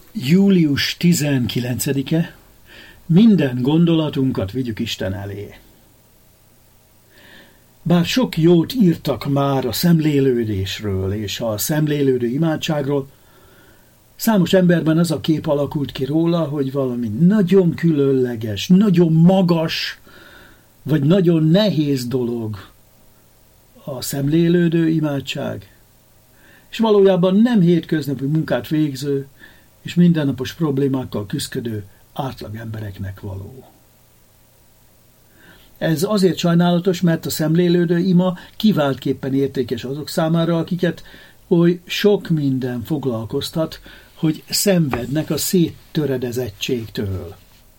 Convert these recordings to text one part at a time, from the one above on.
Július 19-e, minden gondolatunkat vigyük Isten elé. Bár sok jót írtak már a szemlélődésről és a szemlélődő imádságról, számos emberben az a kép alakult ki róla, hogy valami nagyon különleges, nagyon magas, vagy nagyon nehéz dolog a szemlélődő imádság, és valójában nem hétköznapi munkát végző és mindennapos problémákkal küszködő átlag embereknek való. Ez azért sajnálatos, mert a szemlélődő ima kiváltképpen értékes azok számára, akiket oly sok minden foglalkoztat, hogy szenvednek a széttöredezettségtől.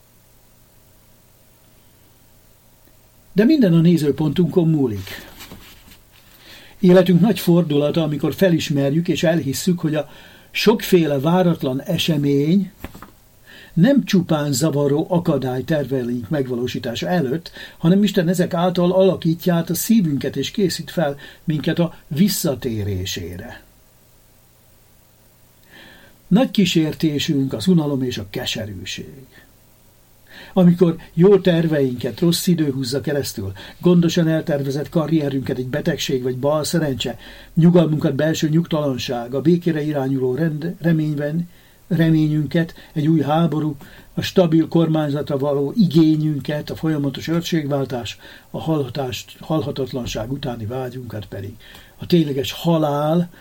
De minden a nézőpontunkon múlik. Életünk nagy fordulata, amikor felismerjük és elhisszük, hogy a sokféle váratlan esemény nem csupán zavaró akadály terveink megvalósítása előtt, hanem Isten ezek által alakítja át a szívünket és készít fel minket a visszatérésére. Nagy kísértésünk az unalom és a keserűség. Amikor jó terveinket rossz idő húzza keresztül, gondosan eltervezett karrierünket egy betegség vagy bal szerencse, nyugalmunkat belső nyugtalanság, a békére irányuló reményünket, egy új háború, a stabil kormányzatra való igényünket, a folyamatos őrségváltás, a halhatatlanság utáni vágyunkat pedig a tényleges halál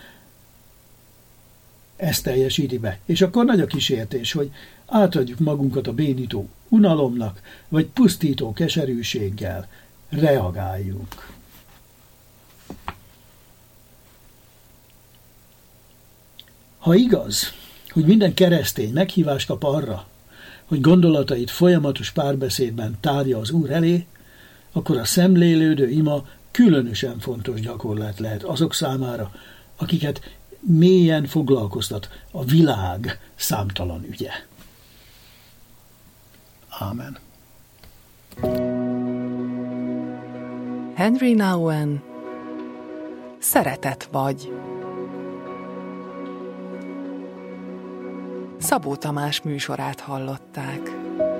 ezt teljesíti be. És akkor nagy a kísértés, hogy átadjuk magunkat a bénító unalomnak, vagy pusztító keserűséggel reagáljunk. Ha igaz, hogy minden keresztény meghívást kap arra, hogy gondolatait folyamatos párbeszédben tárja az Úr elé, akkor a szemlélődő ima különösen fontos gyakorlat lehet azok számára, akiket mélyen foglalkoztat a világ számtalan ügye. Ámen. Henry Nouwen, Szeretet vagy. Szabó Tamás műsorát hallották.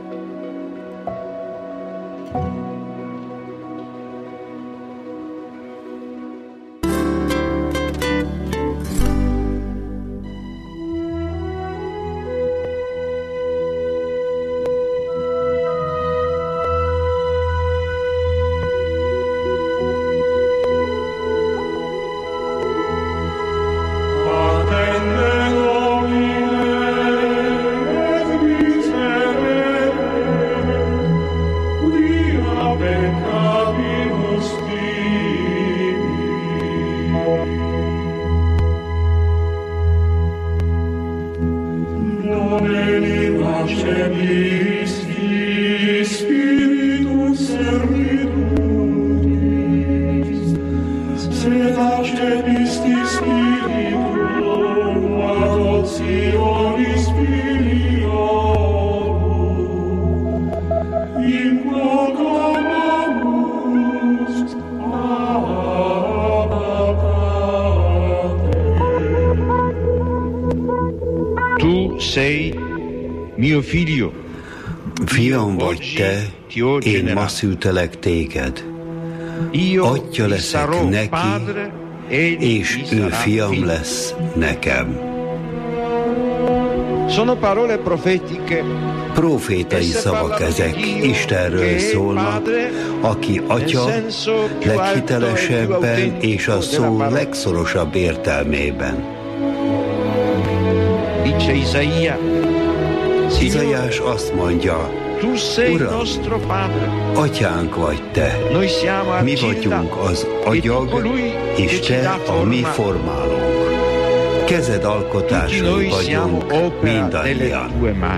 Fiam vagy te, én ma szültelek téged. Atya leszek neki, és ő fiam lesz nekem. Profétai szavak ezek, Istenről szólnak, aki atya leghitelesebben és a szó legszorosabb értelmében. Izaiás azt mondja, Uram, atyánk vagy te, mi vagyunk az agyag, és te a mi formálónk. Kezed alkotásai vagyunk mindannyian.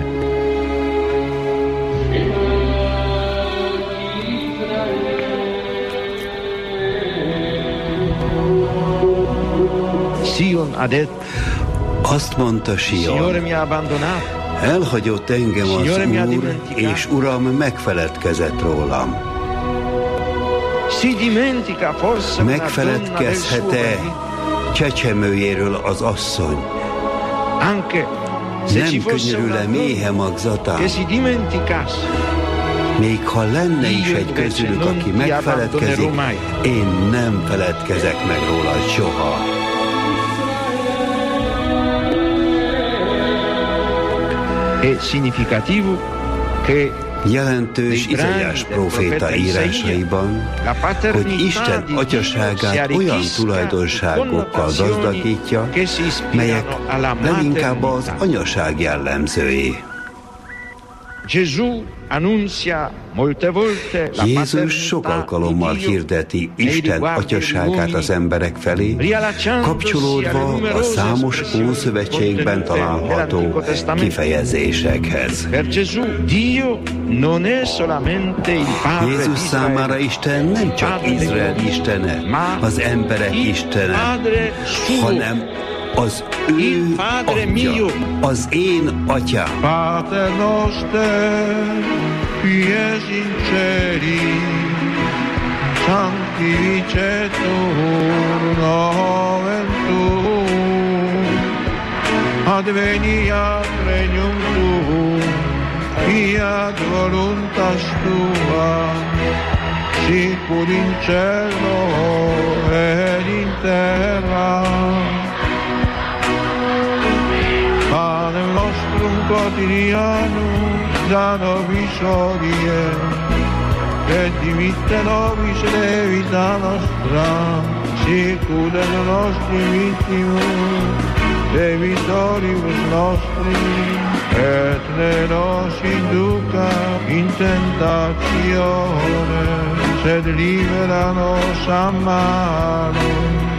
Azt mondta Sion, elhagyott engem az Úr, és Uram megfeledkezett rólam. Megfeledkezhet-e csecsemőjéről az asszony, Nem könyörül-e méhe magzatán? Még ha lenne is egy közülük, aki megfeledkezik, én nem feledkezek meg rólad soha. Jelentős Izaiás próféta írásaiban, hogy Isten atyaságát olyan tulajdonságokkal gazdagítja, melyek leginkább az anyaság jellemzői. Jézus sok alkalommal hirdeti Isten atyaságát az emberek felé, kapcsolódva a számos Ószövetségben található kifejezésekhez. Jézus számára Isten nem csak Izrael istene, az emberek istene, hanem az ő atya, az én atyám. Pater noster, qui es in celi, sanctificetur nomen tuum, adveniat regnum tuum, fiat voluntas tua, sicur in cielo ed in terra. Panem nostrum quotidianum da nobis hodie, et dimitte nobis debita nostra, sicut et nostri vittimus debitoribus nostri, et ne nos induca in tentatione, sed libera nos a malo.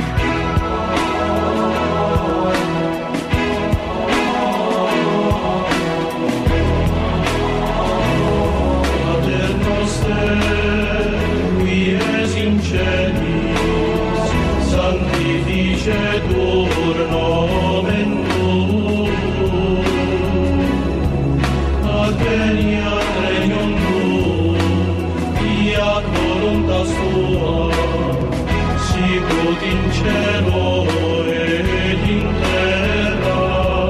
Qui es in celis, sanctificetur nomen tuum, adveniat regnum tuum, fiat voluntas tua, sicut in cielo et in terra.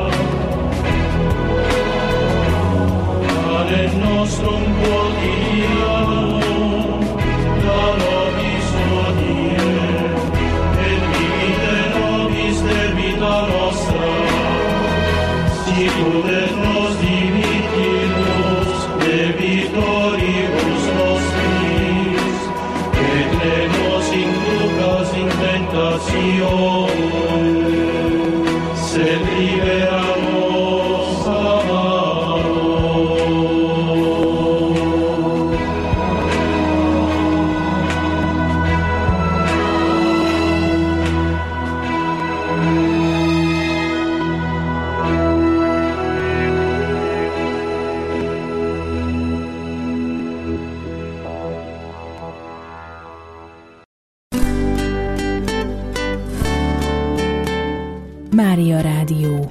Panem nostrum quotidianum da nobis hodie, et dimitte nobis debita nostra, sicut et nos dimittimus debitoribus nostris, et ne nos inducas in tentatione, sed libera nos a malo. Mária Rádió.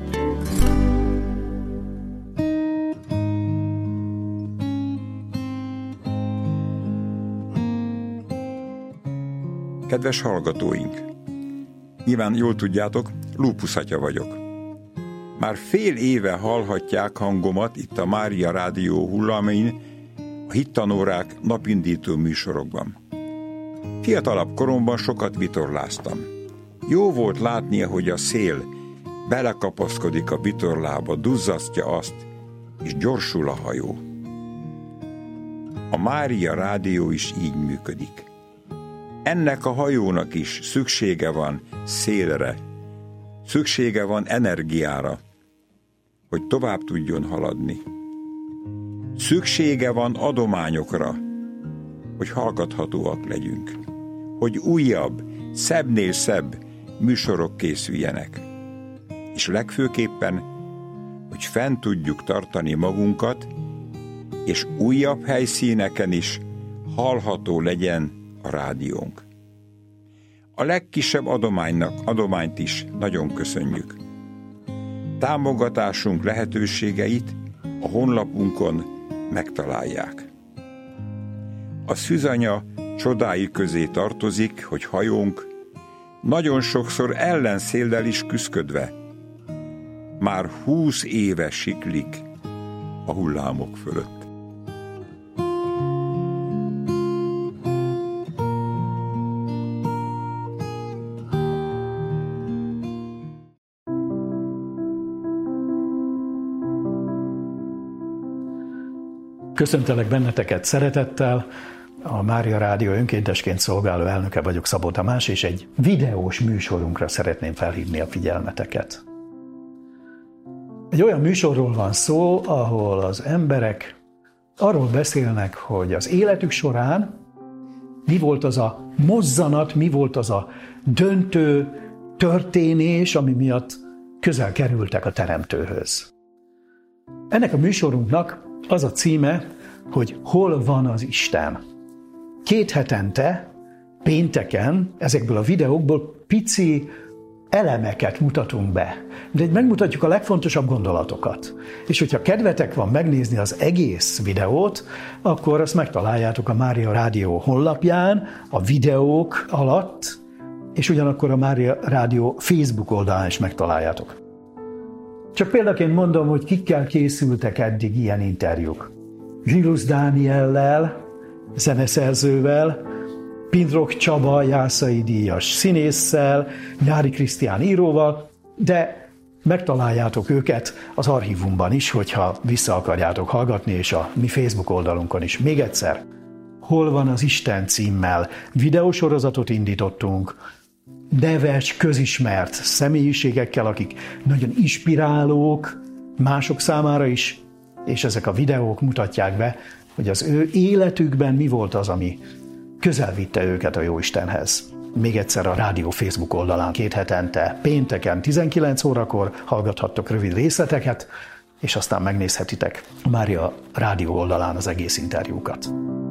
Kedves hallgatóink! Nyilván jól tudjátok, Lúpusz atya vagyok. Már fél éve hallhatják hangomat itt a Mária Rádió hullamin, a hittanórák napindító műsorokban. Fiatalabb koromban sokat vitorláztam. Jó volt látni, hogy a szél belekapaszkodik a vitorlába, duzzasztja azt, és gyorsul a hajó. A Mária Rádió is így működik. Ennek a hajónak is szüksége van szélre, szüksége van energiára, hogy tovább tudjon haladni. Szüksége van adományokra, hogy hallgathatóak legyünk, hogy újabb, szebbnél szebb műsorok készüljenek, és legfőképpen, hogy fenn tudjuk tartani magunkat, és újabb helyszíneken is hallható legyen a rádiónk. A legkisebb adományt is nagyon köszönjük. Támogatásunk lehetőségeit a honlapunkon megtalálják. A szűzanya csodái közé tartozik, hogy hajónk nagyon sokszor ellenszéllel is küszködve már 20 éve siklik a hullámok fölött. Köszöntelek benneteket szeretettel, a Mária Rádió önkéntesként szolgáló elnöke vagyok, Szabó Tamás, és egy videós műsorunkra szeretném felhívni a figyelmeteket. Egy olyan műsorról van szó, ahol az emberek arról beszélnek, hogy az életük során mi volt az a mozzanat, mi volt az a döntő történés, ami miatt közel kerültek a Teremtőhöz. Ennek a műsorunknak az a címe, hogy Hol van az Isten? 2 hetente, pénteken, ezekből a videókból pici elemeket mutatunk be. De megmutatjuk a legfontosabb gondolatokat. És hogyha kedvetek van megnézni az egész videót, akkor azt megtaláljátok a Mária Rádió honlapján, a videók alatt, és ugyanakkor a Mária Rádió Facebook oldalán is megtaláljátok. Csak példaként mondom, hogy kikkel készültek eddig ilyen interjúk. Zsilusz Dániellel, zeneszerzővel, Pindrok Csaba Jászai díjas színésszel, Nyári Krisztián íróval, de megtaláljátok őket az archívumban is, hogyha vissza akarjátok hallgatni, és a mi Facebook oldalunkon is. Még egyszer, Hol van az Isten címmel videósorozatot indítottunk, neves, közismert személyiségekkel, akik nagyon inspirálók mások számára is, és ezek a videók mutatják be, hogy az ő életükben mi volt az, ami közel vitte őket a Jóistenhez. Még egyszer a rádió Facebook oldalán 2 hetente, pénteken 19 órakor hallgathattok rövid részleteket, és aztán megnézhetitek a Mária Rádió oldalán az egész interjúkat.